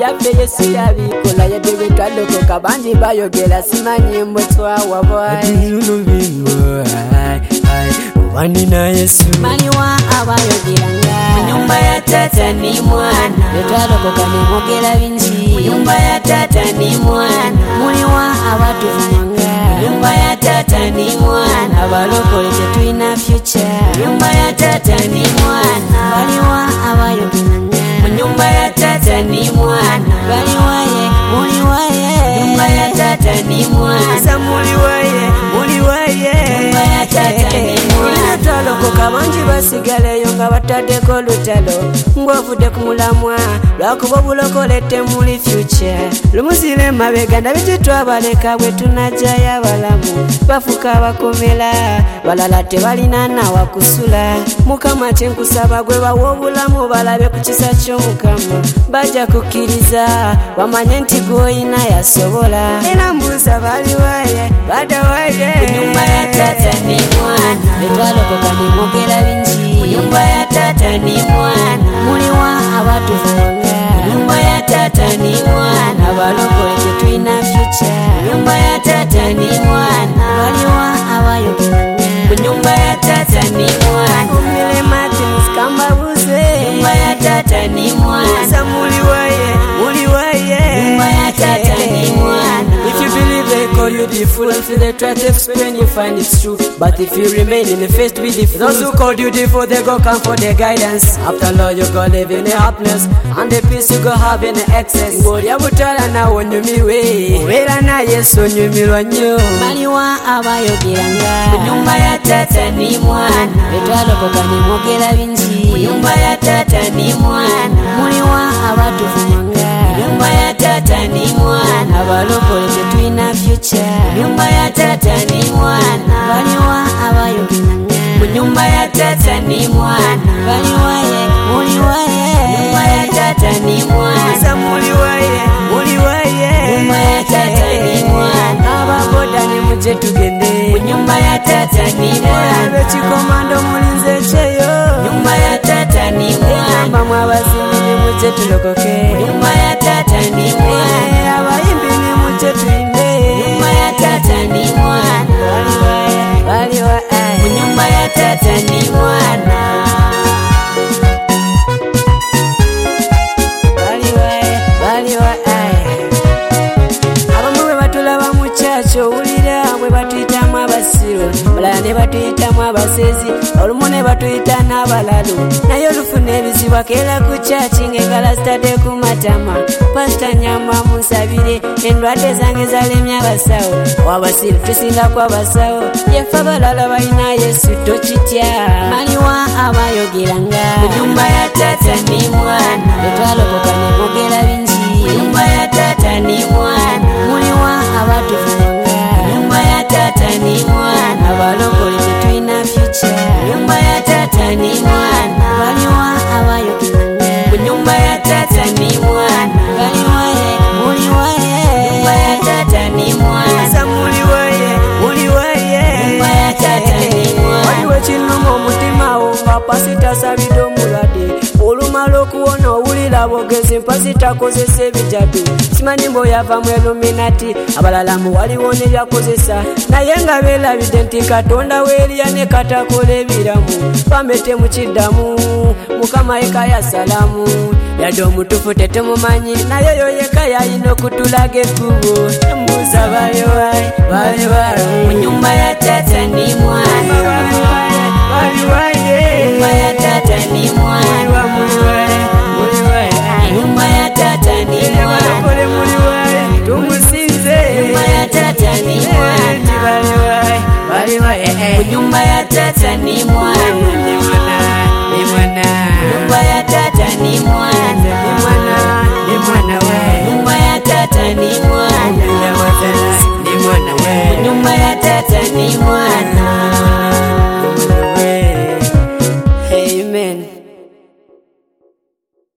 byaffe Yesu yabikola yadde bwe twaddokoka bangi bayogera simanyi mbwe twawa wanina Yesu maliwa abayogeranga mu nyumba ya tata ni mwana betwalokoka ne mwogera bingi mu nyumba ya tata ni mwana muliwa abatuvumanga mu nyumba ya tata ni mwana abalokole tetulina future mu nyumba ya tata ni mwana baliwa abayogeranga mu nyumba ya tata ni mwana baliwaye muliwaye mu nyumba ya tata ni mwana muliwaye nyumba ya tata ni mwana twalokoka bangi basigaleyo nga bataddeko olutalo ng'ovudde ku mulamwa lwakuba obulokolette muli future lumusire emabega ndabe gye twabaleka bwe tunajjayo abalamu bafuuka abakomera balala tebalina nawa kusula mukama kyenkusaba gwe bawa obulamu balabe ku kisa ky'omukama bajja kukkiriza bamanye nti gw'oyina yasobola era mbuuza baliwaye badawaye nyumba ya tata ni mwana betwalokoka ne mwogera bingi mu nyumba ya tata ni mwana muliwa abatuvanga mu nyumba ya tata ni mwana abalokole tetulina future mu nyumba ya tata ni mwana baliwa abayogeranga mu nyumba ya tata ni mwana umile Martins kambabuze nyumba ya tata ni mwana muliwaye nyumba ya tata ni mwana. If you believe they call you the fool, if they try to explain you find it's true, but if you remain in the face with the fool, those who called you the fool they go come for their guidance. After all you go live in the happiness and the peace you go have in the excess. Ngoli abutala na onyumiwe wera na Yesu onyumirwa nnyo maliwa abayogeranga mu nyumba ya tata ni mwana betwalokoka ne mwogera bingi mu nyumba ya tata ni mwana muliwa abatuvumanga nyumba ya tata ni mwana abalokole tetulina future nyumba ya tata ni mwana baliwa abayogeranga mu nyumba ya tata ni mwana baliwaye muliwaye nyumba ya tata ni mwana muliwaye nyumba ya tata ni mwana ababoda ni muje tugende mu nyumba ya tata ni mwana bekikomando mulinze kyeyo nyumba ya tata ni mwana mwabazimbi ni muje tulokoke nyumba ya tata ni mwana abayimbi ni muje tuinde nyumba ya tata ni mwana baliwa mu nyumba ya tata ni mwana baliwa abamu bwe batulaba mu kyakyo owulira bwe batuyitamu abasiru balala ne batuyitamu abasezi olumu ne batuyita n'abalalu naye olufuna ebizibu akeera ku kyaki ng'engala zitadde ku matama pasita nyamba munsabire endwadde zange zalemye abasawo wabasiru tusingako abasawo yefe abalala balina Yesu tokitya maliwa abayogeranga mu nyumba ya tata ni mwana betwalokoka ne mwogera bingi mu nyumba ya tata ni mwana muliwa abatuvanga mu nyumba ya tata ni mwana abalokole tetulina future mu nyumba ya tata ni mwana baliwa abayogeranga mu nyumba ya tata ni mwana baliwaye muliwaye nyumba ya tata ni mwana muliwaye nyumba ya tata ni mwana waliwo ekinuma omutima wo nga pasita asabidde omulwadde olumala okuwona owulira bogezi mpasita akozesa ebijadu simanyi mboyavamu eluminati abalala mu waliwo ne byakozesa naye nga beerabidde nti katonda weeriya ne katakola ebiramu bamete mukiddamu mukama yeka yasalamu yadde omutufu tetumumanyi naye yo yeka yalina okutulaga ekkubo embuuza baliwaye mu nyumba ya tata ni mwana nyumba ya tata ni mwana nyumba ya tata ni mwana tumusinze nyumba ya tata ni mwana mu nyumba ya tata ni mwana nyumba ya tata ni mwana nyumba ya tata ni mwana nyumba ya tata ni mwana